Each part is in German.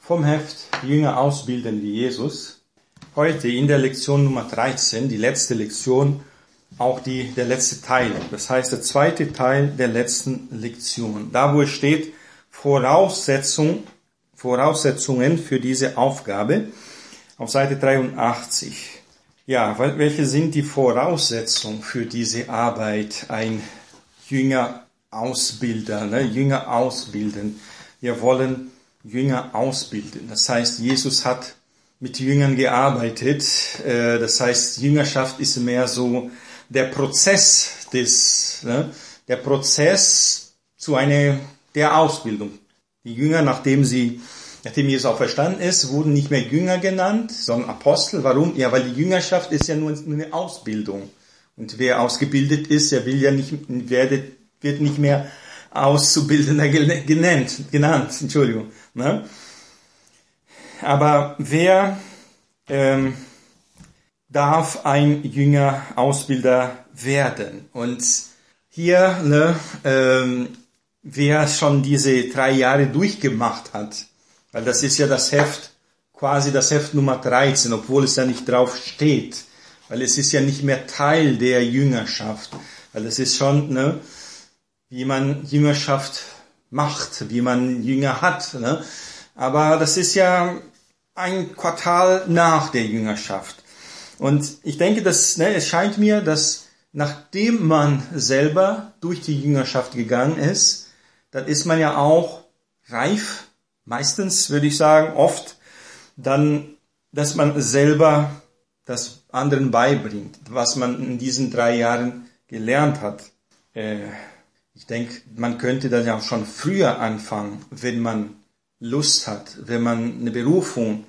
vom Heft Jünger ausbilden wie Jesus. Heute in der Lektion Nummer 13, die letzte Lektion, auch der letzte Teil. Das heißt, der zweite Teil der letzten Lektion. Da, wo es steht, Voraussetzungen für diese Aufgabe, auf Seite 83. Ja, welche sind die Voraussetzungen für diese Arbeit, ein Jünger-Ausbilder, Jünger ausbilden. Wir wollen Jünger ausbilden. Das heißt, Jesus hat mit Jüngern gearbeitet. Das heißt, Jüngerschaft ist mehr so der Prozess der Prozess der Ausbildung. Die Jünger, nachdem Jesus auferstanden ist, wurden nicht mehr Jünger genannt, sondern Apostel. Warum? Ja, weil die Jüngerschaft ist ja nur eine Ausbildung. Und wer ausgebildet ist, der wird nicht mehr Auszubildender genannt. Entschuldigung. Ne? Aber wer darf ein Jünger, Ausbilder werden? Und hier, wer schon diese 3 Jahre durchgemacht hat, weil das ist ja das Heft Nummer 13, obwohl es ja nicht drauf steht, weil es ist ja nicht mehr Teil der Jüngerschaft, weil es ist schon, wie man Jüngerschaft macht, wie man Jünger hat, aber das ist ja ein Quartal nach der Jüngerschaft. Und ich denke, es scheint mir, dass nachdem man selber durch die Jüngerschaft gegangen ist, dann ist man ja auch reif, meistens würde ich sagen, oft, dann, dass man selber das anderen beibringt, was man in diesen 3 Jahren gelernt hat. Ich denke, man könnte das ja auch schon früher anfangen, wenn man Lust hat, wenn man eine Berufung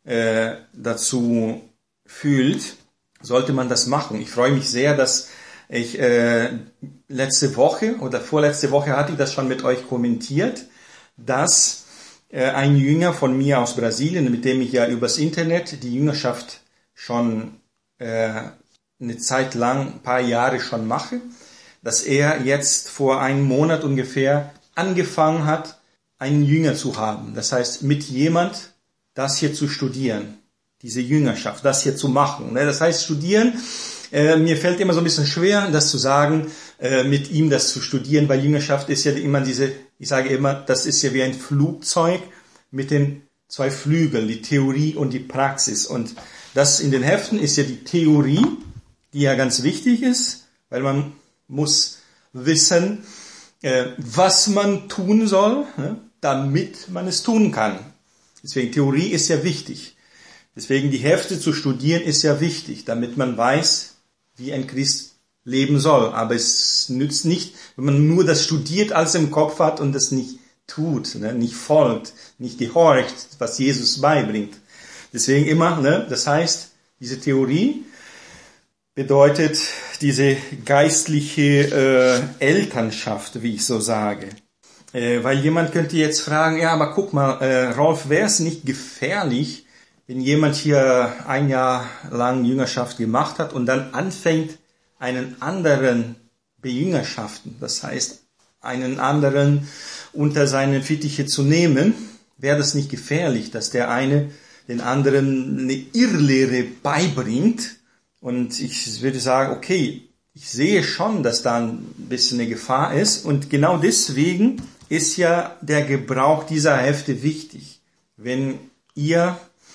dazu fühlt, sollte man das machen. Ich freue mich sehr, dass ich letzte Woche oder vorletzte Woche hatte ich das schon mit euch kommentiert, dass ein Jünger von mir aus Brasilien, mit dem ich ja übers Internet die Jüngerschaft schon eine Zeit lang, ein paar Jahre schon mache, dass er jetzt vor einem Monat ungefähr angefangen hat, einen Jünger zu haben. Das heißt, mit jemand das hier zu studieren, diese Jüngerschaft, das hier zu machen. Das heißt, studieren, mir fällt immer so ein bisschen schwer, das zu sagen, mit ihm das zu studieren, weil Jüngerschaft ist ja immer ich sage immer, das ist ja wie ein Flugzeug mit den 2 Flügeln, die Theorie und die Praxis. Und das in den Heften ist ja die Theorie, die ja ganz wichtig ist, weil man muss wissen, was man tun soll, damit man es tun kann. Deswegen Theorie ist ja wichtig. Deswegen die Hefte zu studieren ist ja wichtig, damit man weiß, wie ein Christ leben soll. Aber es nützt nicht, wenn man nur das studiert, alles im Kopf hat und das nicht tut, nicht folgt, nicht gehorcht, was Jesus beibringt. Deswegen immer, das heißt, diese Theorie bedeutet diese geistliche Elternschaft, wie ich so sage. Weil jemand könnte jetzt fragen, ja, aber guck mal, Rolf, wäre es nicht gefährlich, wenn jemand hier 1 Jahr lang Jüngerschaft gemacht hat und dann anfängt, einen anderen bejüngerschaften, das heißt, einen anderen unter seine Fittiche zu nehmen, wäre das nicht gefährlich, dass der eine den anderen eine Irrlehre beibringt? Und ich würde sagen, okay, ich sehe schon, dass da ein bisschen eine Gefahr ist. Und genau deswegen ist ja der Gebrauch dieser Hefte wichtig. Wenn ihr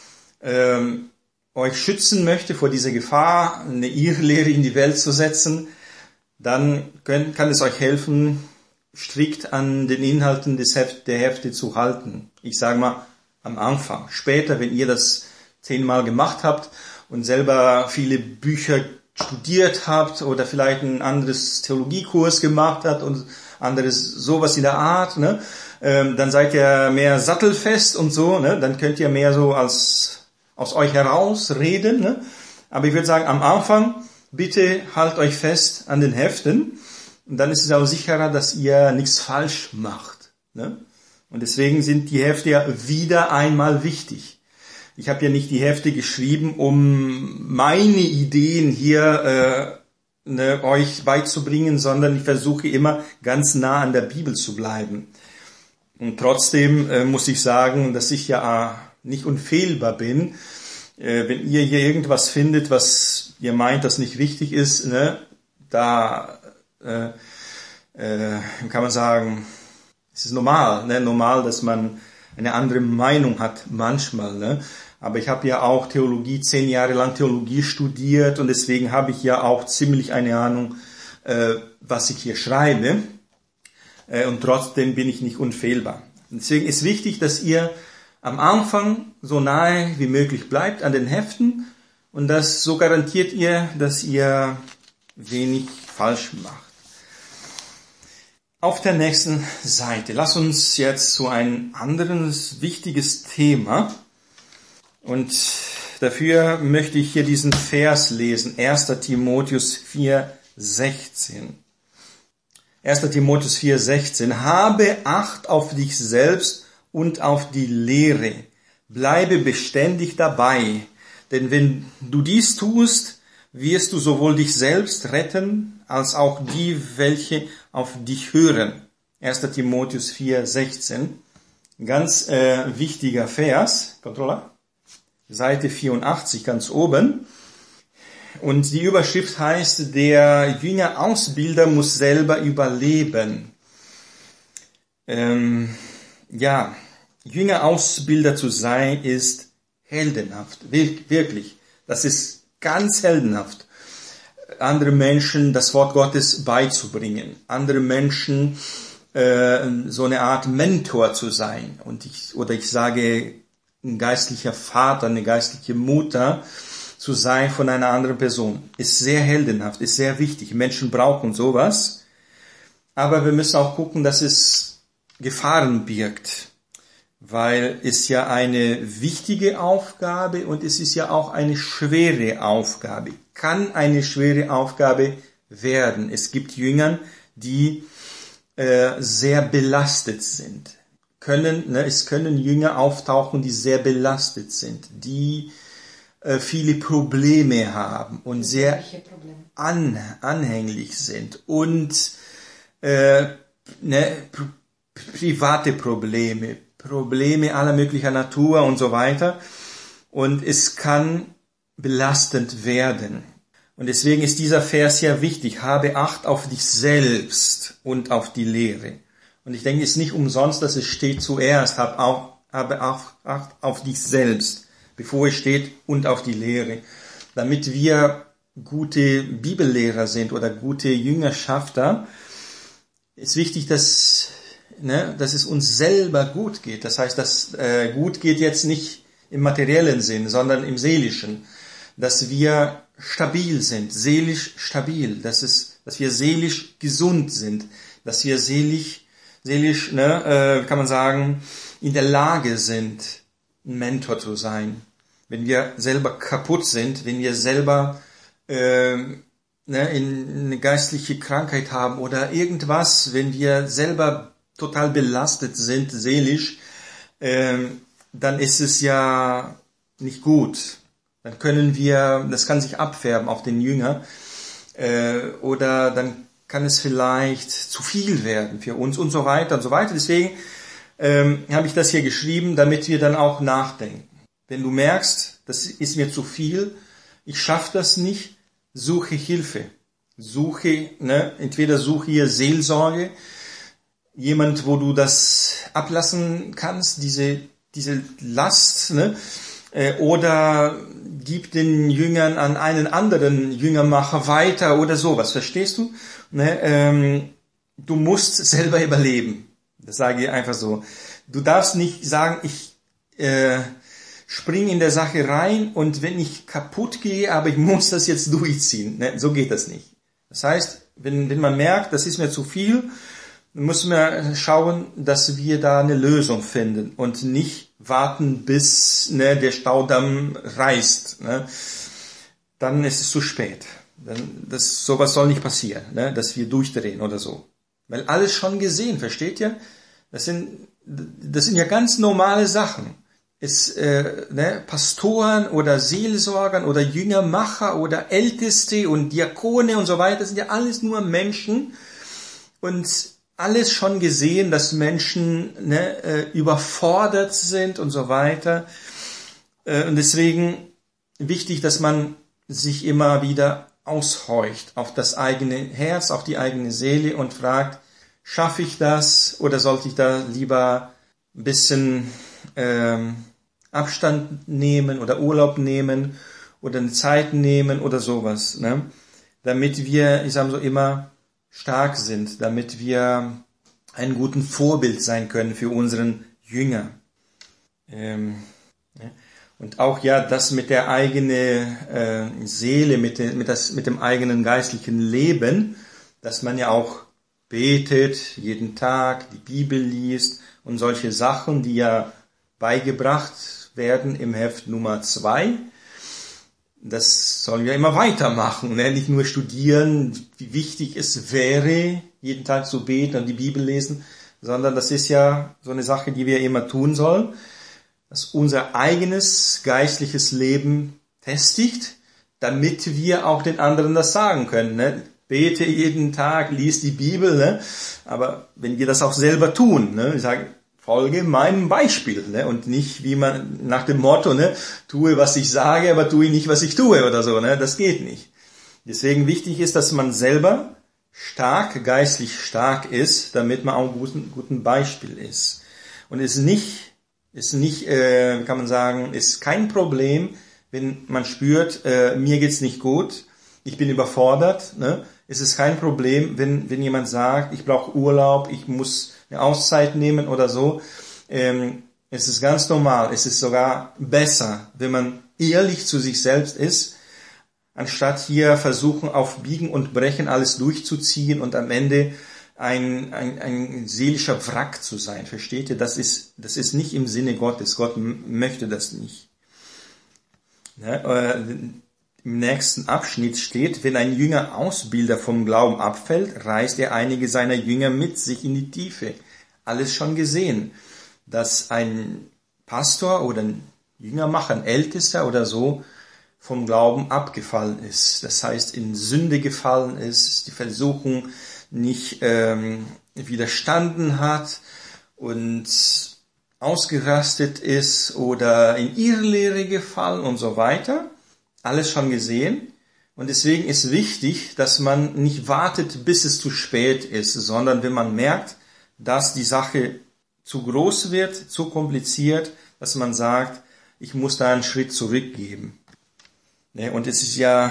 euch schützen möchte vor dieser Gefahr, eine Irrlehre in die Welt zu setzen, dann kann es euch helfen, strikt an den Inhalten der Hefte zu halten. Ich sage mal, am Anfang. Später, wenn ihr das 10-mal gemacht habt und selber viele Bücher studiert habt oder vielleicht ein anderes Theologiekurs gemacht habt und anderes sowas in der Art, dann seid ihr mehr sattelfest und so, dann könnt ihr mehr so aus euch heraus reden. Aber ich würde sagen, am Anfang, bitte halt euch fest an den Heften und dann ist es auch sicherer, dass ihr nichts falsch macht. Und deswegen sind die Hefte ja wieder einmal wichtig. Ich habe ja nicht die Hefte geschrieben, um meine Ideen hier euch beizubringen, sondern ich versuche immer ganz nah an der Bibel zu bleiben. Und trotzdem muss ich sagen, dass ich ja nicht unfehlbar bin. Wenn ihr hier irgendwas findet, was ihr meint, das nicht richtig ist, ne, da kann man sagen, es ist normal, ne, normal, dass man eine andere Meinung hat manchmal, ne. Aber ich habe ja auch 10 Jahre lang Theologie studiert und deswegen habe ich ja auch ziemlich eine Ahnung, was ich hier schreibe. Und trotzdem bin ich nicht unfehlbar. Deswegen ist wichtig, dass ihr am Anfang so nahe wie möglich bleibt an den Heften und das so garantiert ihr, dass ihr wenig falsch macht. Auf der nächsten Seite, lass uns jetzt zu einem anderen wichtiges Thema und dafür möchte ich hier diesen Vers lesen, 1. Timotheus 4,16. 1. Timotheus 4,16. Habe Acht auf dich selbst und auf die Lehre. Bleibe beständig dabei, denn wenn du dies tust, wirst du sowohl dich selbst retten, als auch die, welche auf dich hören. 1. Timotheus 4,16. Ganz wichtiger Vers. Controller? Seite 84, ganz oben. Und die Überschrift heißt, der Jüngerausbilder muss selber überleben. Jüngerausbilder zu sein ist heldenhaft, wirklich. Das ist ganz heldenhaft. Andere Menschen das Wort Gottes beizubringen, andere Menschen so eine Art Mentor zu sein. Und ich sage, ein geistlicher Vater, eine geistliche Mutter zu sein von einer anderen Person. Ist sehr heldenhaft, ist sehr wichtig. Menschen brauchen sowas. Aber wir müssen auch gucken, dass es Gefahren birgt. Weil es ja eine wichtige Aufgabe und es ist ja auch eine schwere Aufgabe. Kann eine schwere Aufgabe werden. Es gibt Jüngern, die sehr belastet sind. Es können Jünger auftauchen, die sehr belastet sind, die viele Probleme haben und sehr anhänglich sind und private Probleme aller möglicher Natur und so weiter. Und es kann belastend werden. Und deswegen ist dieser Vers ja wichtig. Habe Acht auf dich selbst und auf die Lehre. Und ich denke, es ist nicht umsonst, dass es steht zuerst, habe Acht auf dich selbst, bevor es steht, und auf die Lehre. Damit wir gute Bibellehrer sind oder gute Jüngerschafter, ist wichtig, dass es uns selber gut geht. Das heißt, dass gut geht jetzt nicht im materiellen Sinn, sondern im seelischen. Dass wir stabil sind, seelisch stabil, dass wir seelisch gesund sind, dass wir seelisch, kann man sagen, in der Lage sind, ein Mentor zu sein. Wenn wir selber kaputt sind, wenn wir selber in eine geistliche Krankheit haben oder irgendwas, wenn wir selber total belastet sind, seelisch, dann ist es ja nicht gut. Dann das kann sich abfärben auf den Jünger, oder dann kann es vielleicht zu viel werden für uns und so weiter und so weiter. Deswegen habe ich das hier geschrieben, damit wir dann auch nachdenken. Wenn du merkst, das ist mir zu viel, ich schaffe das nicht, suche Hilfe. Entweder suche hier Seelsorge, jemand, wo du das ablassen kannst, diese Last, oder gib den Jüngern an einen anderen Jüngermacher weiter oder sowas, verstehst du? Du musst selber überleben. Das sage ich einfach so. Du darfst nicht sagen, ich spring in der Sache rein und wenn ich kaputt gehe, aber ich muss das jetzt durchziehen. So geht das nicht. Das heißt, wenn man merkt, das ist mir zu viel, müssen wir schauen, dass wir da eine Lösung finden und nicht warten, bis der Staudamm reißt. Dann ist es zu spät. Sowas soll nicht passieren, dass wir durchdrehen oder so. Weil alles schon gesehen, versteht ihr? Das sind ja ganz normale Sachen. Pastoren oder Seelsorgern oder Jüngermacher oder Älteste und Diakone und so weiter, das sind ja alles nur Menschen und alles schon gesehen, dass Menschen überfordert sind und so weiter. Und deswegen wichtig, dass man sich immer wieder aushorcht auf das eigene Herz, auf die eigene Seele und fragt, schaffe ich das oder sollte ich da lieber ein bisschen Abstand nehmen oder Urlaub nehmen oder eine Zeit nehmen oder sowas, ne? Damit wir, ich sage so immer, stark sind, damit wir ein guten Vorbild sein können für unseren Jünger. Und auch ja, das mit der eigenen Seele, mit dem eigenen geistlichen Leben, dass man ja auch betet, jeden Tag die Bibel liest und solche Sachen, die ja beigebracht werden im Heft Nummer 2. Das sollen wir immer weitermachen, ne? Nicht nur studieren, wie wichtig es wäre, jeden Tag zu beten und die Bibel lesen, sondern das ist ja so eine Sache, die wir immer tun sollen, dass unser eigenes geistliches Leben festigt, damit wir auch den anderen das sagen können, ne? Bete jeden Tag, lies die Bibel, ne? Aber wenn wir das auch selber tun, ne? Ich sage, folge meinem Beispiel, ne? Und nicht wie man nach dem Motto, ne? Tue, was ich sage, aber tue nicht, was ich tue oder so, ne? Das geht nicht. Deswegen wichtig ist, dass man selber geistlich stark ist, damit man auch ein guten Beispiel ist. Und ist kann man sagen, ist kein Problem, wenn man spürt, mir geht's nicht gut, ich bin überfordert, ne? Es ist kein Problem, wenn jemand sagt, ich brauche Urlaub, ich muss eine Auszeit nehmen oder so. Es ist ganz normal, es ist sogar besser, wenn man ehrlich zu sich selbst ist, anstatt hier versuchen, auf Biegen und Brechen alles durchzuziehen und am Ende ein seelischer Wrack zu sein. Versteht ihr? Das ist nicht im Sinne Gottes. Gott möchte das nicht. Ja, im nächsten Abschnitt steht, wenn ein Jünger Ausbilder vom Glauben abfällt, reißt er einige seiner Jünger mit sich in die Tiefe. Alles schon gesehen, dass ein Pastor oder ein Jüngermacher, ein Ältester oder so vom Glauben abgefallen ist. Das heißt, in Sünde gefallen ist, die Versuchung nicht widerstanden hat und ausgerastet ist oder in Irrlehre gefallen und so weiter. Alles schon gesehen. Und deswegen ist wichtig, dass man nicht wartet, bis es zu spät ist, sondern wenn man merkt, dass die Sache zu groß wird, zu kompliziert, dass man sagt, ich muss da einen Schritt zurückgeben. Und es ist ja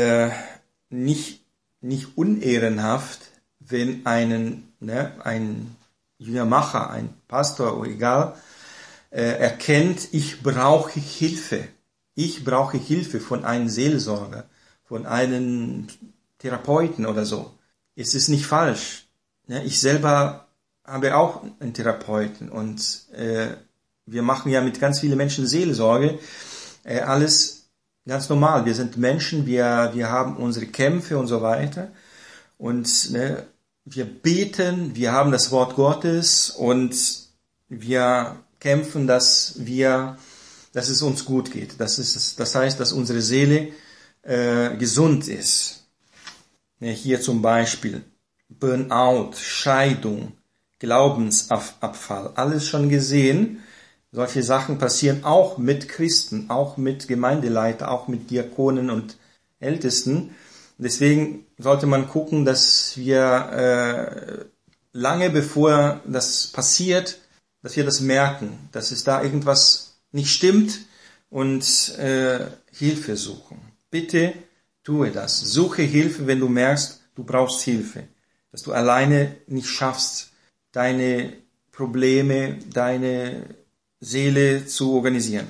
nicht unehrenhaft, wenn ein Jüngermacher, ein Pastor oder egal, erkennt, ich brauche Hilfe. Ich brauche Hilfe von einem Seelsorger, von einem Therapeuten oder so. Es ist nicht falsch. Ich selber habe auch einen Therapeuten und wir machen ja mit ganz vielen Menschen Seelsorge. Alles ganz normal. Wir sind Menschen, wir haben unsere Kämpfe und so weiter. Und wir beten, wir haben das Wort Gottes und wir kämpfen, dass es uns gut geht. Das heißt, dass unsere Seele gesund ist. Hier zum Beispiel Burnout, Scheidung, Glaubensabfall, alles schon gesehen. Solche Sachen passieren auch mit Christen, auch mit Gemeindeleiter, auch mit Diakonen und Ältesten. Deswegen sollte man gucken, dass wir lange bevor das passiert, dass wir das merken, dass es da irgendwas nicht stimmt und Hilfe suchen. Bitte tue das. Suche Hilfe, wenn du merkst, du brauchst Hilfe. Dass du alleine nicht schaffst, deine Probleme, deine Seele zu organisieren.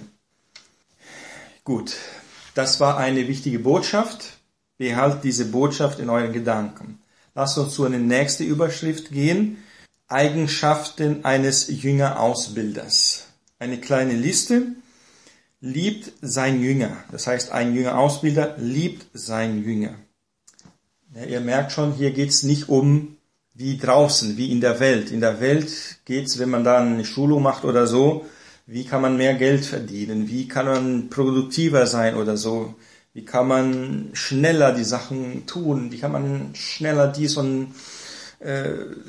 Gut, das war eine wichtige Botschaft. Behaltet diese Botschaft in euren Gedanken. Lasst uns zu einer nächsten Überschrift gehen. Eigenschaften eines Jüngerausbilders. Eine kleine Liste. Liebt sein Jünger. Das heißt, ein Jüngerausbilder liebt sein Jünger. Ja, ihr merkt schon, hier geht's nicht um wie draußen, wie in der Welt. In der Welt geht's, wenn man da eine Schulung macht oder so, wie kann man mehr Geld verdienen, wie kann man produktiver sein oder so, wie kann man schneller die Sachen tun, wie kann man schneller dies und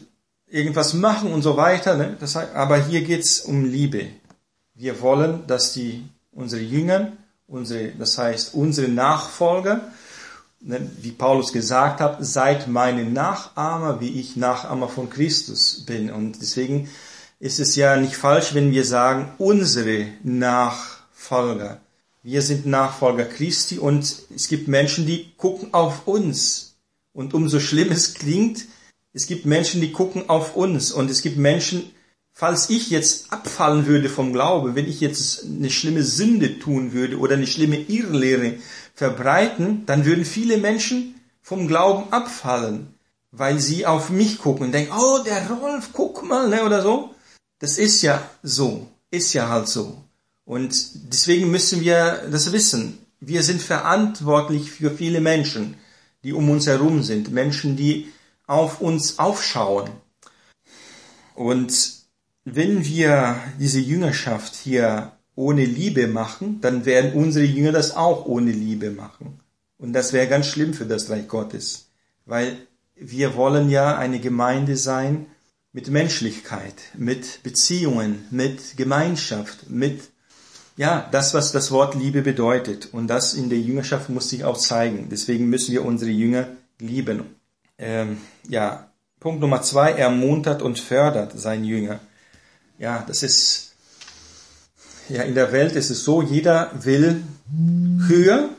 irgendwas machen und so weiter. Ne? Aber hier geht's um Liebe. Wir wollen, dass unsere Jünger, das heißt unsere Nachfolger, ne, wie Paulus gesagt hat, seid meine Nachahmer, wie ich Nachahmer von Christus bin. Und deswegen ist es ja nicht falsch, wenn wir sagen, unsere Nachfolger. Wir sind Nachfolger Christi und es gibt Menschen, die gucken auf uns. Und umso schlimm es klingt, es gibt Menschen, die gucken auf uns. Und es gibt Menschen, falls ich jetzt abfallen würde vom Glauben, wenn ich jetzt eine schlimme Sünde tun würde oder eine schlimme Irrlehre verbreiten, dann würden viele Menschen vom Glauben abfallen, weil sie auf mich gucken und denken, oh, der Rolf, guck mal, ne, oder so. Das ist ja so, ist ja halt so. Und deswegen müssen wir das wissen. Wir sind verantwortlich für viele Menschen, die um uns herum sind. Menschen, die auf uns aufschauen. Und wenn wir diese Jüngerschaft hier ohne Liebe machen, dann werden unsere Jünger das auch ohne Liebe machen. Und das wäre ganz schlimm für das Reich Gottes. Weil wir wollen ja eine Gemeinde sein mit Menschlichkeit, mit Beziehungen, mit Gemeinschaft, mit das, was das Wort Liebe bedeutet. Und das in der Jüngerschaft muss sich auch zeigen. Deswegen müssen wir unsere Jünger lieben. Punkt Nummer 2, ermuntert und fördert seinen Jünger. Ja, das ist, in der Welt ist es so, jeder will höher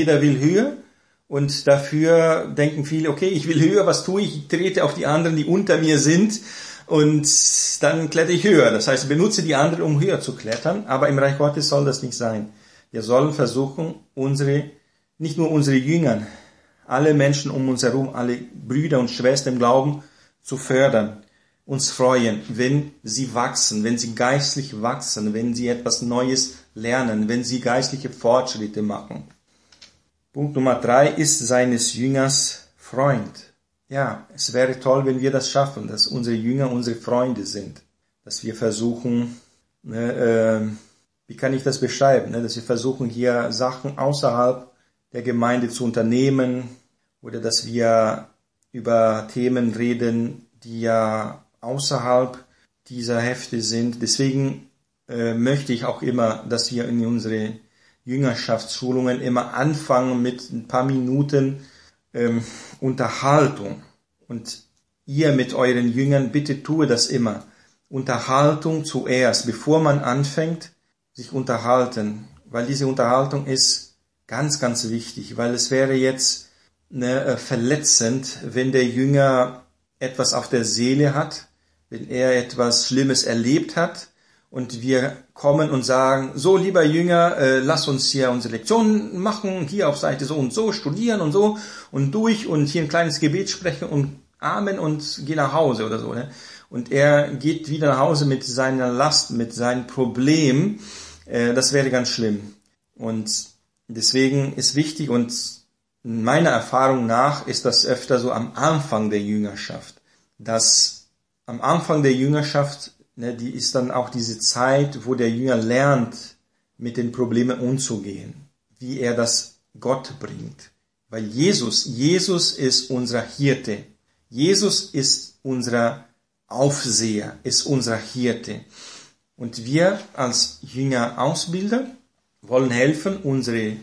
und dafür denken viele, okay, ich will höher, was tue ich? Ich trete auf die anderen, die unter mir sind und dann kletter ich höher. Das heißt, benutze die anderen, um höher zu klettern, aber im Reich Gottes soll das nicht sein. Wir sollen versuchen, nicht nur unsere Jünger, alle Menschen um uns herum, alle Brüder und Schwestern im Glauben zu fördern. Uns freuen, wenn sie wachsen, wenn sie geistlich wachsen, wenn sie etwas Neues lernen, wenn sie geistliche Fortschritte machen. Punkt Nummer 3 ist seines Jüngers Freund. Ja, es wäre toll, wenn wir das schaffen, dass unsere Jünger unsere Freunde sind. Dass wir versuchen, wie kann ich das beschreiben, dass wir versuchen, hier Sachen außerhalb der Gemeinde zu unternehmen oder dass wir über Themen reden, die ja außerhalb dieser Hefte sind. Deswegen möchte ich auch immer, dass wir in unsere Jüngerschaftsschulungen immer anfangen mit ein paar Minuten Unterhaltung. Und ihr mit euren Jüngern, bitte tue das immer. Unterhaltung zuerst, bevor man anfängt, sich unterhalten. Weil diese Unterhaltung ist ganz, ganz wichtig. Weil es wäre jetzt verletzend, wenn der Jünger etwas auf der Seele hat, wenn er etwas Schlimmes erlebt hat und wir kommen und sagen, so lieber Jünger, lass uns hier unsere Lektionen machen, hier auf Seite so und so, studieren und so und durch und hier ein kleines Gebet sprechen und Amen und geh nach Hause oder so. Ne? Und er geht wieder nach Hause mit seiner Last, mit seinem Problem, das wäre ganz schlimm. Und deswegen ist wichtig und meiner Erfahrung nach ist das öfter so am Anfang der Jüngerschaft, dass am Anfang der Jüngerschaft, die ist dann auch diese Zeit, wo der Jünger lernt, mit den Problemen umzugehen, wie er das Gott bringt. Weil Jesus ist unser Hirte. Jesus ist unser Aufseher, ist unser Hirte. Und wir als Jüngerausbilder wollen helfen, unsere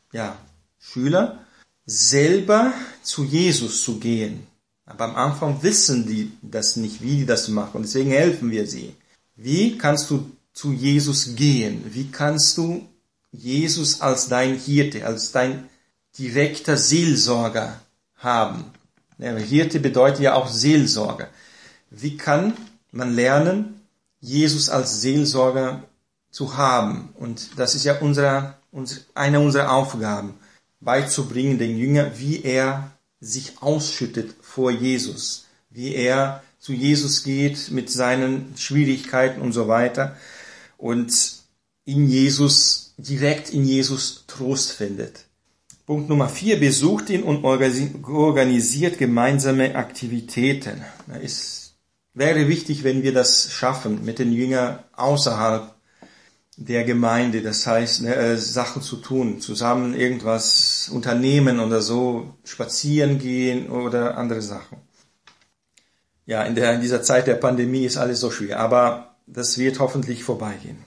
Schüler selber zu Jesus zu gehen. Aber am Anfang wissen die das nicht, wie die das machen. Deswegen helfen wir sie. Wie kannst du zu Jesus gehen? Wie kannst du Jesus als dein Hirte, als dein direkter Seelsorger haben? Ja, Hirte bedeutet ja auch Seelsorger. Wie kann man lernen, Jesus als Seelsorger zu haben? Und das ist ja eine unserer Aufgaben, beizubringen den Jünger, wie er sich ausschüttet vor Jesus, wie er zu Jesus geht mit seinen Schwierigkeiten und so weiter und direkt in Jesus Trost findet. Punkt Nummer 4, besucht ihn und organisiert gemeinsame Aktivitäten. Es wäre wichtig, wenn wir das schaffen mit den Jüngern außerhalb der Gemeinde, das heißt, Sachen zu tun, zusammen irgendwas unternehmen oder so, spazieren gehen oder andere Sachen. ja, in dieser Zeit der Pandemie ist alles so schwer, aber das wird hoffentlich vorbeigehen.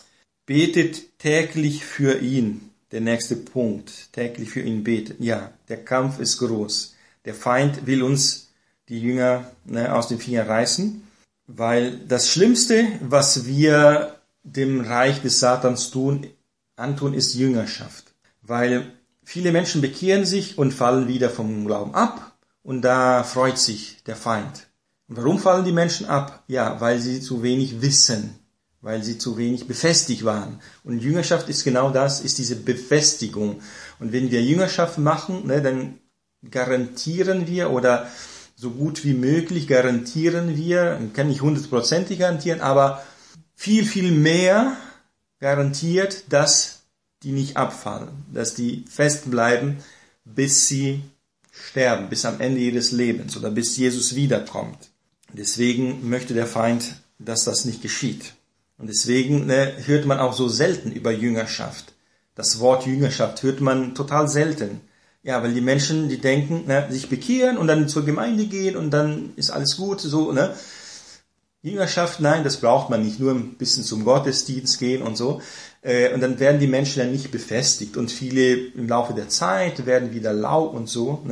Betet täglich für ihn. Der nächste Punkt. Täglich für ihn beten. Ja, der Kampf ist groß. Der Feind will uns, die Jünger, aus den Fingern reißen, weil das Schlimmste, was wir dem Reich des Satans antun, ist Jüngerschaft. Weil viele Menschen bekehren sich und fallen wieder vom Glauben ab und da freut sich der Feind. Und warum fallen die Menschen ab? Ja, weil sie zu wenig wissen, weil sie zu wenig befestigt waren. Und Jüngerschaft ist genau das, ist diese Befestigung. Und wenn wir Jüngerschaft machen, dann garantieren wir oder so gut wie möglich garantieren wir, kann nicht 100% garantieren, aber viel, viel mehr garantiert, dass die nicht abfallen, dass die fest bleiben, bis sie sterben, bis am Ende ihres Lebens oder bis Jesus wiederkommt. Deswegen möchte der Feind, dass das nicht geschieht. Und deswegen hört man auch so selten über Jüngerschaft. Das Wort Jüngerschaft hört man total selten. Ja, weil die Menschen, die denken, sich bekehren und dann zur Gemeinde gehen und dann ist alles gut, so, Jüngerschaft, nein, das braucht man nicht, nur ein bisschen zum Gottesdienst gehen und so. Und dann werden die Menschen dann nicht befestigt und viele im Laufe der Zeit werden wieder lau und so,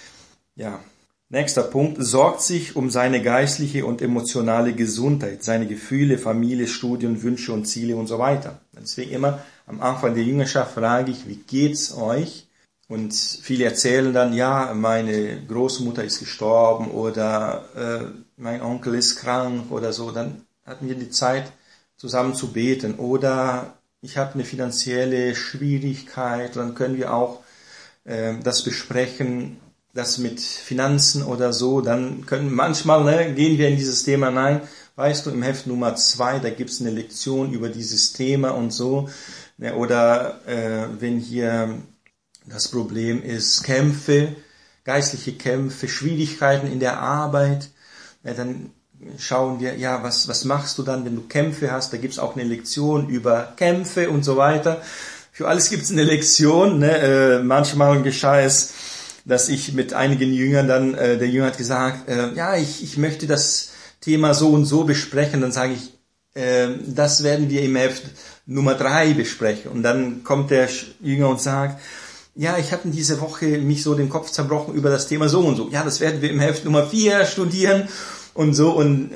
Ja. Nächster Punkt, sorgt sich um seine geistliche und emotionale Gesundheit, seine Gefühle, Familie, Studien, Wünsche und Ziele und so weiter. Deswegen immer am Anfang der Jüngerschaft frage ich, wie geht's euch? Und viele erzählen dann, ja, meine Großmutter ist gestorben oder mein Onkel ist krank oder so. Dann hatten wir die Zeit, zusammen zu beten. Oder ich habe eine finanzielle Schwierigkeit, dann können wir auch das besprechen, das mit Finanzen oder so, dann manchmal gehen wir in dieses Thema rein. Weißt du, im Heft Nummer 2, da gibt's eine Lektion über dieses Thema und so. Oder wenn hier das Problem ist Kämpfe, geistliche Kämpfe, Schwierigkeiten in der Arbeit, dann schauen wir, ja, was machst du dann, wenn du Kämpfe hast? Da gibt's auch eine Lektion über Kämpfe und so weiter. Für alles gibt's eine Lektion. Manchmal geschah es, dass ich mit einigen Jüngern dann, der Jünger hat gesagt, ich möchte das Thema so und so besprechen. Dann sage ich, das werden wir im Heft Nummer 3 besprechen. Und dann kommt der Jünger und sagt, ja, ich habe diese Woche mich so den Kopf zerbrochen über das Thema so und so. Ja, das werden wir im Heft Nummer 4 studieren und so. Und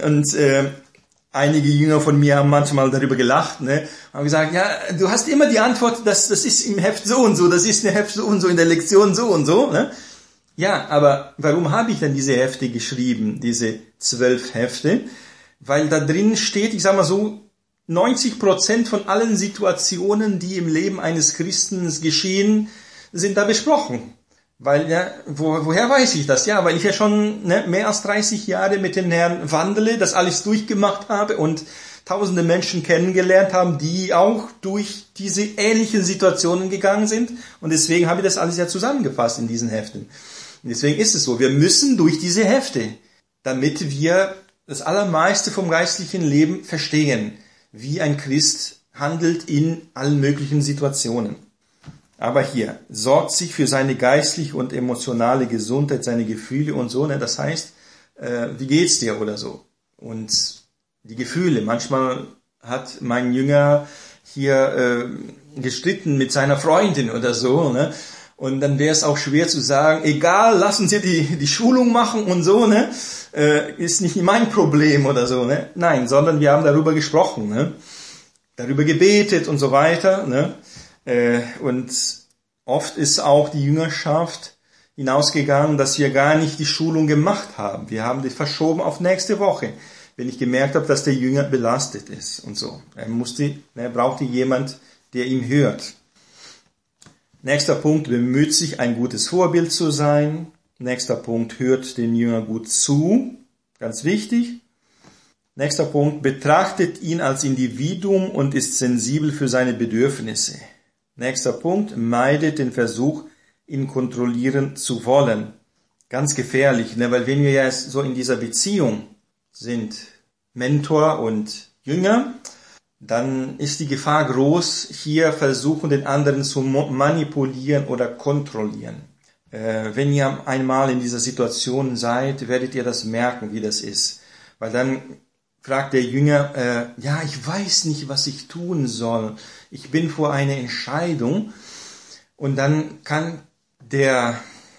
einige Jünger von mir haben manchmal darüber gelacht, haben gesagt, ja, du hast immer die Antwort, das ist im Heft so und so, das ist im Heft so und so, in der Lektion so und so, Ja, aber warum habe ich denn diese Hefte geschrieben, diese 12 Hefte? Weil da drin steht, ich sag mal so, 90% von allen Situationen, die im Leben eines Christen geschehen, sind da besprochen. Weil, woher weiß ich das? Ja, weil ich ja schon mehr als 30 Jahre mit dem Herrn wandele, das alles durchgemacht habe und tausende Menschen kennengelernt haben, die auch durch diese ähnlichen Situationen gegangen sind. Und deswegen habe ich das alles ja zusammengefasst in diesen Heften. Und deswegen ist es so, wir müssen durch diese Hefte, damit wir das Allermeiste vom geistlichen Leben verstehen, wie ein Christ handelt in allen möglichen Situationen. Aber hier, sorgt sich für seine geistliche und emotionale Gesundheit, seine Gefühle und so. Das heißt, wie geht's dir oder so? Und die Gefühle, manchmal hat mein Jünger hier gestritten mit seiner Freundin oder so. Und dann wäre es auch schwer zu sagen, egal, lass uns hier die Schulung machen und so. Ist nicht mein Problem oder so. Nein, sondern wir haben darüber gesprochen, darüber gebetet und so weiter. Und oft ist auch die Jüngerschaft hinausgegangen, dass wir gar nicht die Schulung gemacht haben. Wir haben die verschoben auf nächste Woche, wenn ich gemerkt habe, dass der Jünger belastet ist und so. Er brauchte jemand, der ihm hört. Nächster Punkt, bemüht sich, ein gutes Vorbild zu sein. Nächster Punkt, hört dem Jünger gut zu. Ganz wichtig. Nächster Punkt, betrachtet ihn als Individuum und ist sensibel für seine Bedürfnisse. Nächster Punkt, meidet den Versuch, ihn kontrollieren zu wollen. Ganz gefährlich, weil wenn wir ja so in dieser Beziehung sind, Mentor und Jünger, dann ist die Gefahr groß, hier versuchen, den anderen zu manipulieren oder kontrollieren. Wenn ihr einmal in dieser Situation seid, werdet ihr das merken, wie das ist. Weil dann fragt der Jünger, ja, ich weiß nicht, was ich tun soll. Ich bin vor einer Entscheidung. Und dann kann der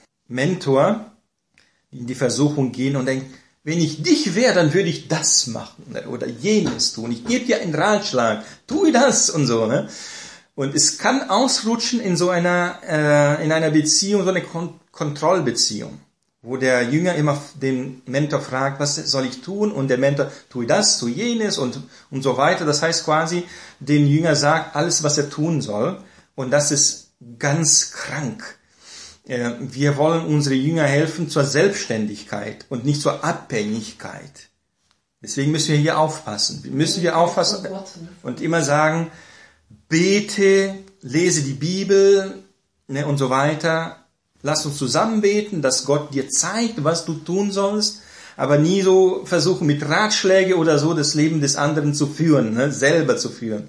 Mentor in die Versuchung gehen und denkt, wenn ich dich wäre, dann würde ich das machen oder jenes tun. Ich gebe dir einen Ratschlag, tue das und so. Ne? Und es kann ausrutschen in in einer Beziehung, so eine Kontrollbeziehung, wo der Jünger immer den Mentor fragt, was soll ich tun? Und der Mentor, tue das, tue jenes und so weiter. Das heißt quasi, den Jünger sagt alles, was er tun soll. Und das ist ganz krank. Wir wollen unsere Jünger helfen zur Selbstständigkeit und nicht zur Abhängigkeit. Deswegen müssen wir hier aufpassen. Müssen wir aufpassen und immer sagen, bete, lese die Bibel, ne, und so weiter. Lass uns zusammen beten, dass Gott dir zeigt, was du tun sollst, aber nie so versuchen, mit Ratschläge oder so das Leben des anderen zu führen, ne, selber zu führen.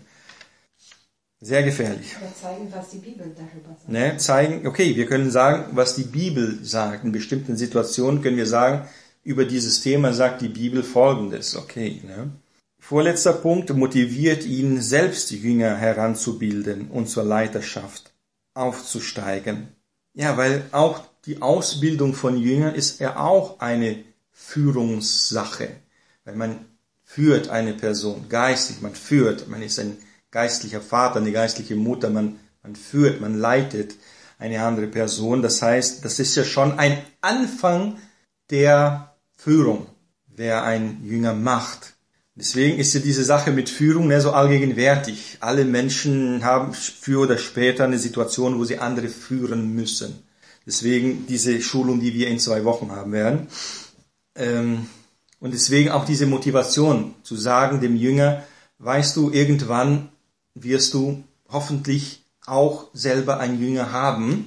Sehr gefährlich. Oder zeigen, was die Bibel darüber sagt. Ne, zeigen, okay, wir können sagen, was die Bibel sagt. In bestimmten Situationen können wir sagen, über dieses Thema sagt die Bibel Folgendes. Okay, ne? Vorletzter Punkt, motiviert ihn, selbst Jünger heranzubilden und zur Leiterschaft aufzusteigen. Ja, weil auch die Ausbildung von Jüngern ist ja auch eine Führungssache. Weil man führt eine Person geistlich, man ist ein geistlicher Vater, eine geistliche Mutter, man führt, man leitet eine andere Person. Das heißt, das ist ja schon ein Anfang der Führung, wer ein Jünger macht. Deswegen ist ja diese Sache mit Führung so allgegenwärtig. Alle Menschen haben früher oder später eine Situation, wo sie andere führen müssen. Deswegen diese Schulung, die wir in 2 Wochen haben werden. Und deswegen auch diese Motivation zu sagen dem Jünger, weißt du, irgendwann wirst du hoffentlich auch selber einen Jünger haben,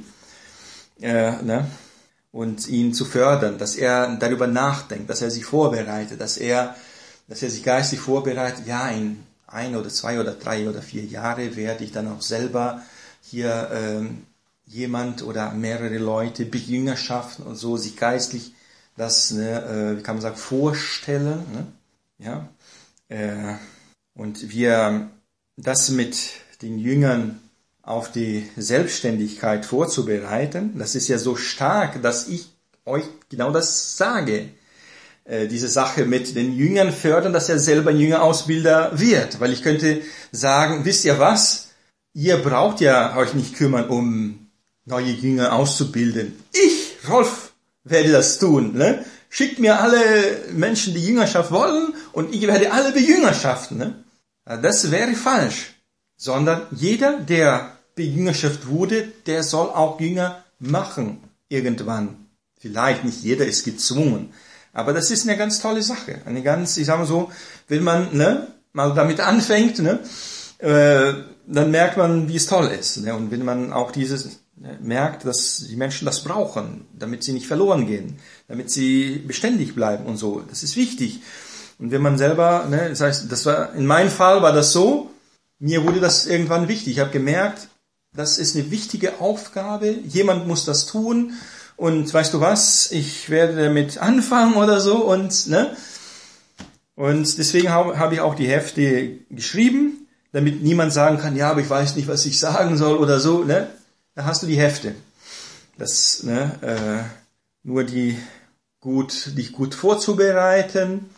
und ihn zu fördern, dass er darüber nachdenkt, dass er sich vorbereitet, dass er sich geistig vorbereitet, ja, in 1 oder 2 oder 3 oder 4 Jahre werde ich dann auch selber hier jemand oder mehrere Leute Jüngerschaften und so, sich geistlich das, wie kann man sagen, vorstellen. Ne? Ja, und wir das mit den Jüngern auf die Selbstständigkeit vorzubereiten, das ist ja so stark, dass ich euch genau das sage. Diese Sache mit den Jüngern fördern, dass er selber ein Jüngerausbilder wird. Weil ich könnte sagen, wisst ihr was? Ihr braucht ja euch nicht kümmern, um neue Jünger auszubilden. Ich, Rolf, werde das tun. Ne? Schickt mir alle Menschen, die Jüngerschaft wollen, und ich werde alle bejüngerschaften. Ne? Das wäre falsch. Sondern jeder, der bejüngerschaft wurde, der soll auch Jünger machen. Irgendwann. Vielleicht nicht jeder ist gezwungen. Aber das ist eine ganz tolle Sache. Ich sage mal so, wenn man mal damit anfängt, dann merkt man, wie es toll ist. Ne? Und wenn man auch merkt, dass die Menschen das brauchen, damit sie nicht verloren gehen, damit sie beständig bleiben und so. Das ist wichtig. Und wenn man selber, das heißt, in meinem Fall war das so, mir wurde das irgendwann wichtig. Ich habe gemerkt, das ist eine wichtige Aufgabe. Jemand muss das tun. Und weißt du was, ich werde damit anfangen oder so und deswegen habe ich auch die Hefte geschrieben, damit niemand sagen kann, ja, aber ich weiß nicht, was ich sagen soll oder so, ne? Da hast du die Hefte. Das, nur dich gut vorzubereiten.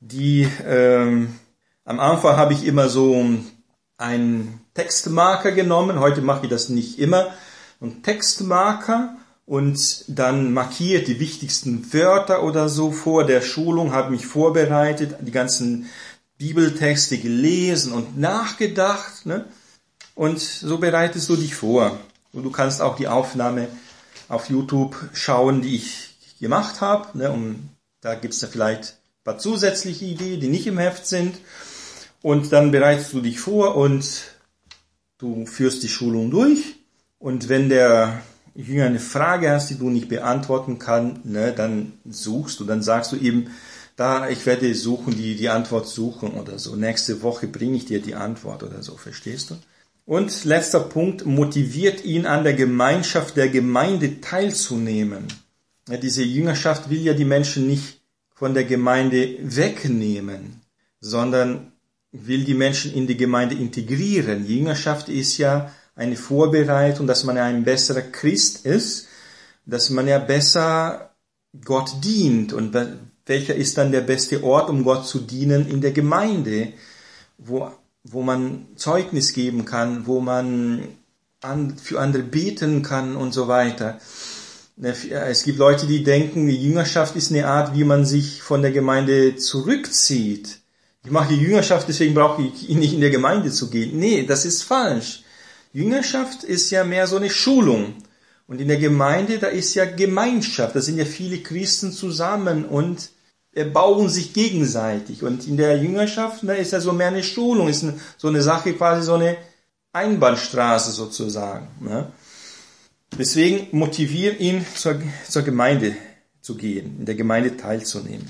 Am Anfang habe ich immer so einen Textmarker genommen, heute mache ich das nicht immer, einen Textmarker. Und dann markiert die wichtigsten Wörter oder so vor der Schulung, habe mich vorbereitet, die ganzen Bibeltexte gelesen und nachgedacht. Ne? Und so bereitest du dich vor. Und du kannst auch die Aufnahme auf YouTube schauen, die ich gemacht habe. Ne? Da gibt's da vielleicht ein paar zusätzliche Ideen, die nicht im Heft sind. Und dann bereitest du dich vor und du führst die Schulung durch. Und wenn der Jünger eine Frage hast, die du nicht beantworten kannst, dann suchst du, dann sagst du eben, ich werde suchen, die Antwort suchen oder so. Nächste Woche bringe ich dir die Antwort oder so, verstehst du? Und letzter Punkt, motiviert ihn an der Gemeinschaft der Gemeinde teilzunehmen. Ja, diese Jüngerschaft will ja die Menschen nicht von der Gemeinde wegnehmen, sondern will die Menschen in die Gemeinde integrieren. Die Jüngerschaft ist ja eine Vorbereitung, dass man ja ein besserer Christ ist, dass man ja besser Gott dient. Und welcher ist dann der beste Ort, um Gott zu dienen? In der Gemeinde, wo man Zeugnis geben kann, wo man für andere beten kann und so weiter. Es gibt Leute, die denken, die Jüngerschaft ist eine Art, wie man sich von der Gemeinde zurückzieht. Ich mache die Jüngerschaft, deswegen brauche ich nicht in der Gemeinde zu gehen. Nee, das ist falsch. Jüngerschaft ist ja mehr so eine Schulung. Und in der Gemeinde, da ist ja Gemeinschaft. Da sind ja viele Christen zusammen und bauen sich gegenseitig. Und in der Jüngerschaft, da ist ja so mehr eine Schulung, ist so eine Sache, quasi so eine Einbahnstraße sozusagen. Ne? Deswegen motivieren ihn, zur Gemeinde zu gehen, in der Gemeinde teilzunehmen.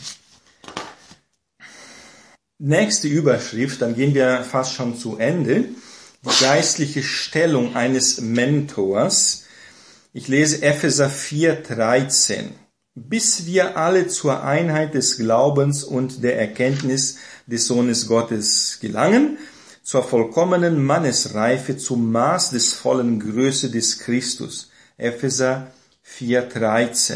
Nächste Überschrift, dann gehen wir fast schon zu Ende. Die geistliche Stellung eines Mentors. Ich lese Epheser 4,13. Bis wir alle zur Einheit des Glaubens und der Erkenntnis des Sohnes Gottes gelangen, zur vollkommenen Mannesreife, zum Maß des vollen Größe des Christus. Epheser 4,13.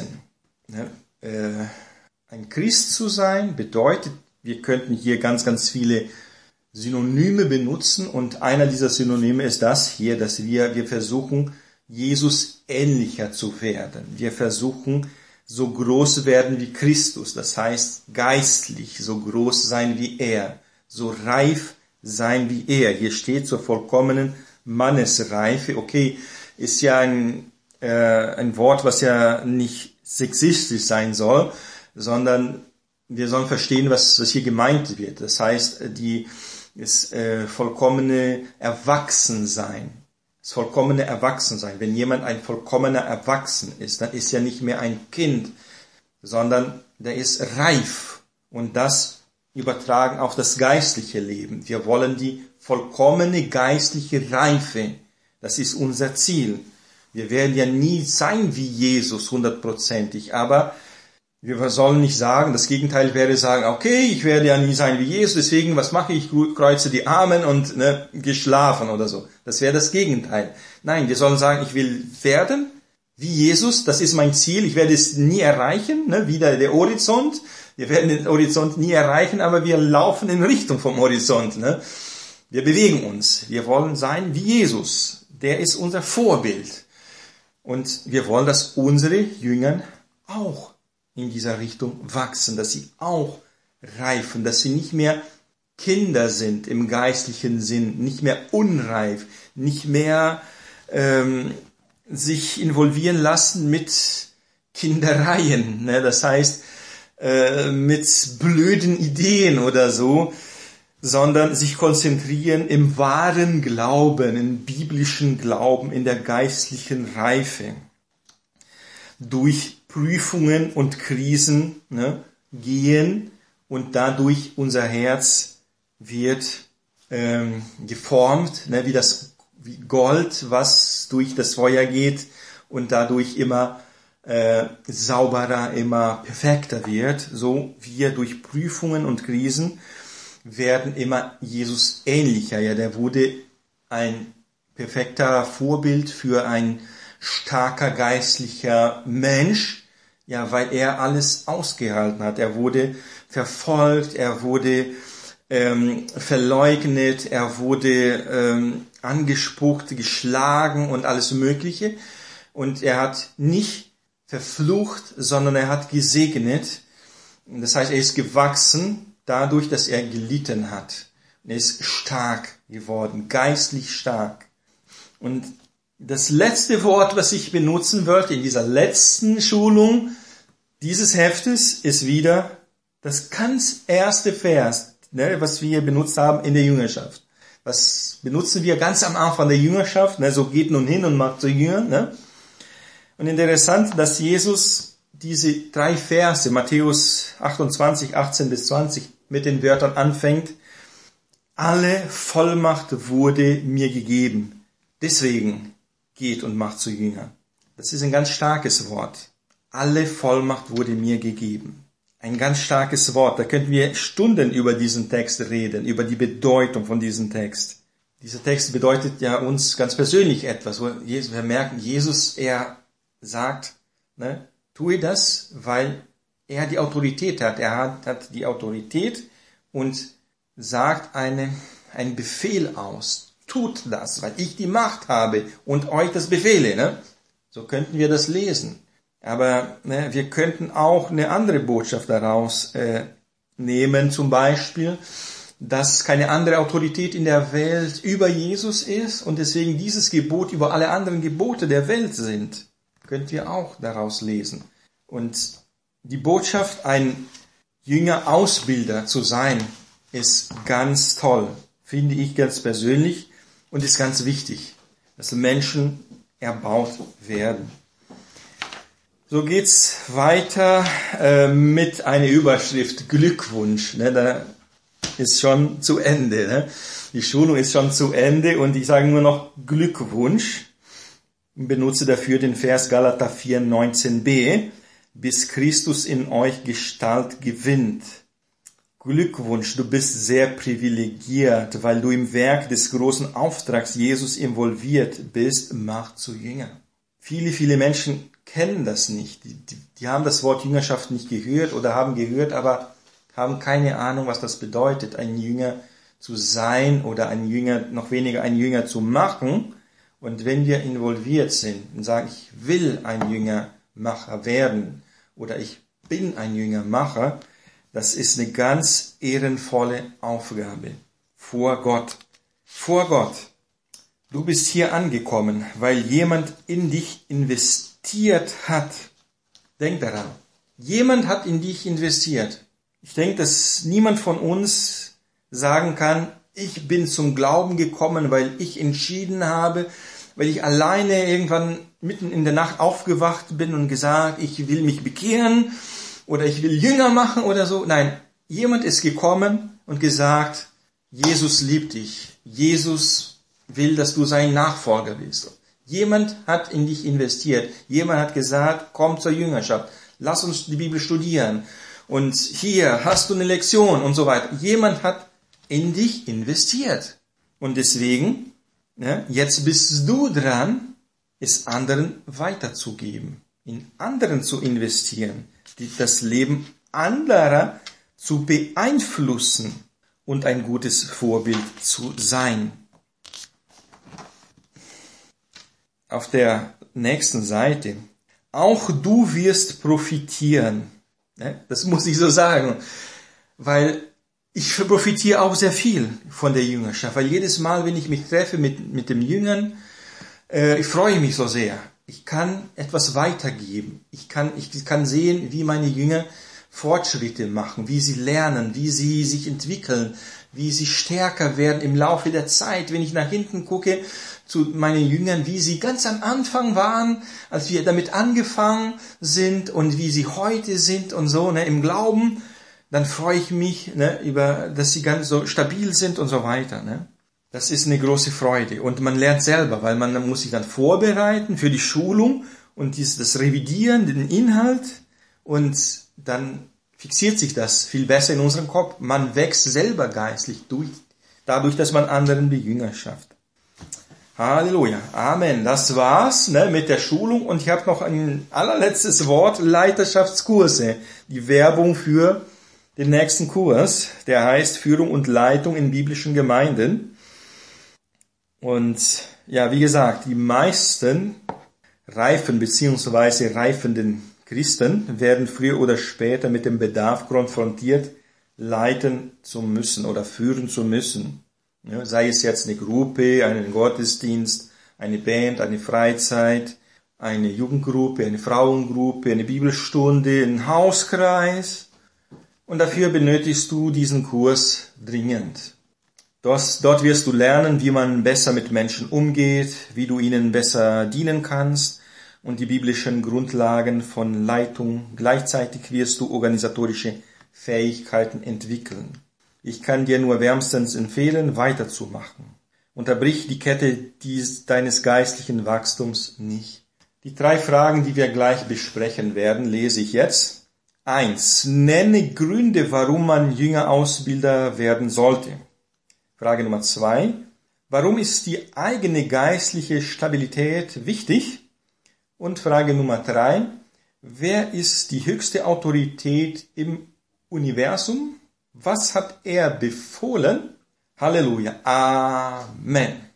Ein Christ zu sein bedeutet, wir könnten hier ganz, ganz viele Synonyme benutzen und einer dieser Synonyme ist das hier, dass wir versuchen, Jesus ähnlicher zu werden. Wir versuchen, so groß werden wie Christus, das heißt geistlich, so groß sein wie er, so reif sein wie er. Hier steht zur vollkommenen Mannesreife. Okay, ist ja ein Wort, was ja nicht sexistisch sein soll, sondern wir sollen verstehen, was hier gemeint wird. Das heißt, das vollkommene Erwachsensein. Das vollkommene Erwachsensein. Wenn jemand ein vollkommener Erwachsen ist, dann ist er nicht mehr ein Kind, sondern der ist reif. Und das übertragen auf das geistliche Leben. Wir wollen die vollkommene geistliche Reife. Das ist unser Ziel. Wir werden ja nie sein wie Jesus, 100%, aber wir sollen nicht sagen, das Gegenteil wäre sagen, okay, ich werde ja nie sein wie Jesus, deswegen, was mache ich? Ich kreuze die Armen und geschlafen oder so. Das wäre das Gegenteil. Nein, wir sollen sagen, ich will werden wie Jesus, das ist mein Ziel, ich werde es nie erreichen, wieder der Horizont. Wir werden den Horizont nie erreichen, aber wir laufen in Richtung vom Horizont. Wir bewegen uns. Wir wollen sein wie Jesus. Der ist unser Vorbild. Und wir wollen, dass unsere Jünger auch in dieser Richtung wachsen, dass sie auch reifen, dass sie nicht mehr Kinder sind im geistlichen Sinn, nicht mehr unreif, nicht mehr sich involvieren lassen mit Kindereien, das heißt mit blöden Ideen oder so, sondern sich konzentrieren im wahren Glauben, im biblischen Glauben, in der geistlichen Reife. Durch Prüfungen und Krisen gehen und dadurch unser Herz wird geformt, wie Gold, was durch das Feuer geht und dadurch immer sauberer, immer perfekter wird. So wir durch Prüfungen und Krisen werden immer Jesus ähnlicher. Ja, der wurde ein perfekter Vorbild für ein starker geistlicher Mensch, ja, weil er alles ausgehalten hat. Er wurde verfolgt, er wurde verleugnet, er wurde angespuckt, geschlagen und alles Mögliche. Und er hat nicht verflucht, sondern er hat gesegnet. Das heißt, er ist gewachsen dadurch, dass er gelitten hat. Und er ist stark geworden, geistlich stark. Und das letzte Wort, was ich benutzen wollte in dieser letzten Schulung dieses Heftes, ist wieder das ganz erste Vers, was wir benutzt haben in der Jüngerschaft. Was benutzen wir ganz am Anfang der Jüngerschaft? So geht nun hin und macht zu Jüngern. Und interessant, dass Jesus diese 3 Verse, Matthäus 28, 18 bis 20, mit den Wörtern anfängt, Alle Vollmacht wurde mir gegeben. Deswegen geht und macht zu Jüngern. Das ist ein ganz starkes Wort. Alle Vollmacht wurde mir gegeben. Ein ganz starkes Wort. Da könnten wir Stunden über diesen Text reden, über die Bedeutung von diesem Text. Dieser Text bedeutet ja uns ganz persönlich etwas. Wir merken, Jesus, er sagt, tue das, weil er die Autorität hat. Er hat die Autorität und sagt einen Befehl aus. Tut das, weil ich die Macht habe und euch das befehle. So könnten wir das lesen. Aber wir könnten auch eine andere Botschaft daraus nehmen, zum Beispiel, dass keine andere Autorität in der Welt über Jesus ist und deswegen dieses Gebot über alle anderen Gebote der Welt sind. Könnt ihr auch daraus lesen. Und die Botschaft, ein Jünger-Ausbilder zu sein, ist ganz toll, finde ich ganz persönlich und ist ganz wichtig, dass Menschen erbaut werden. So geht's weiter mit einer Überschrift Glückwunsch. Da ist schon zu Ende. Die Schulung ist schon zu Ende und ich sage nur noch Glückwunsch. Ich benutze dafür den Vers Galater 4,19b. Bis Christus in euch Gestalt gewinnt. Glückwunsch, du bist sehr privilegiert, weil du im Werk des großen Auftrags Jesus involviert bist, macht zu Jüngern. Viele Menschen kennen das nicht. Die haben das Wort Jüngerschaft nicht gehört oder haben gehört, aber haben keine Ahnung, was das bedeutet, ein Jünger zu sein oder ein Jünger, noch weniger ein Jünger zu machen. Und wenn wir involviert sind und sagen, ich will ein Jüngermacher werden oder ich bin ein Jüngermacher, das ist eine ganz ehrenvolle Aufgabe vor Gott. Vor Gott. Du bist hier angekommen, weil jemand in dich investiert hat. Denk daran. Jemand hat in dich investiert. Ich denke, dass niemand von uns sagen kann, ich bin zum Glauben gekommen, weil ich entschieden habe, weil ich alleine irgendwann mitten in der Nacht aufgewacht bin und gesagt, ich will mich bekehren oder ich will Jünger machen oder so. Nein, jemand ist gekommen und gesagt, Jesus liebt dich. Jesus will, dass du sein Nachfolger bist. Jemand hat in dich investiert. Jemand hat gesagt, komm zur Jüngerschaft. Lass uns die Bibel studieren. Und hier hast du eine Lektion und so weiter. Jemand hat in dich investiert. Und deswegen, jetzt bist du dran, es anderen weiterzugeben, in anderen zu investieren, das Leben anderer zu beeinflussen und ein gutes Vorbild zu sein. Auf der nächsten Seite, auch du wirst profitieren. Das muss ich so sagen, weil ich profitiere auch sehr viel von der Jüngerschaft, weil jedes Mal, wenn ich mich treffe mit den Jüngern, ich freue mich so sehr. Ich kann etwas weitergeben. Ich kann sehen, wie meine Jünger Fortschritte machen, wie sie lernen, wie sie sich entwickeln, wie sie stärker werden im Laufe der Zeit. Wenn ich nach hinten gucke zu meinen Jüngern, wie sie ganz am Anfang waren, als wir damit angefangen sind und wie sie heute sind und so, im Glauben, dann freue ich mich über, dass sie ganz so stabil sind und so weiter. Das ist eine große Freude und man lernt selber, weil man muss sich dann vorbereiten für die Schulung und das Revidieren, den Inhalt und dann fixiert sich das viel besser in unserem Kopf. Man wächst selber geistlich dadurch, dass man anderen die Jüngerschaft. Halleluja, Amen. Das war's mit der Schulung und ich habe noch ein allerletztes Wort, Leiterschaftskurse, die Werbung für den nächsten Kurs, der heißt Führung und Leitung in biblischen Gemeinden. Und ja, wie gesagt, die meisten reifen bzw. reifenden Christen werden früher oder später mit dem Bedarf konfrontiert, leiten zu müssen oder führen zu müssen. Ja, sei es jetzt eine Gruppe, einen Gottesdienst, eine Band, eine Freizeit, eine Jugendgruppe, eine Frauengruppe, eine Bibelstunde, einen Hauskreis. Und dafür benötigst du diesen Kurs dringend. Dort wirst du lernen, wie man besser mit Menschen umgeht, wie du ihnen besser dienen kannst und die biblischen Grundlagen von Leitung. Gleichzeitig wirst du organisatorische Fähigkeiten entwickeln. Ich kann dir nur wärmstens empfehlen, weiterzumachen. Unterbrich die Kette deines geistlichen Wachstums nicht. Die 3 Fragen, die wir gleich besprechen werden, lese ich jetzt. 1. Nenne Gründe, warum man Jüngerausbilder werden sollte. Frage Nummer 2. Warum ist die eigene geistliche Stabilität wichtig? Und Frage Nummer 3. Wer ist die höchste Autorität im Universum? Was hat er befohlen? Halleluja. Amen.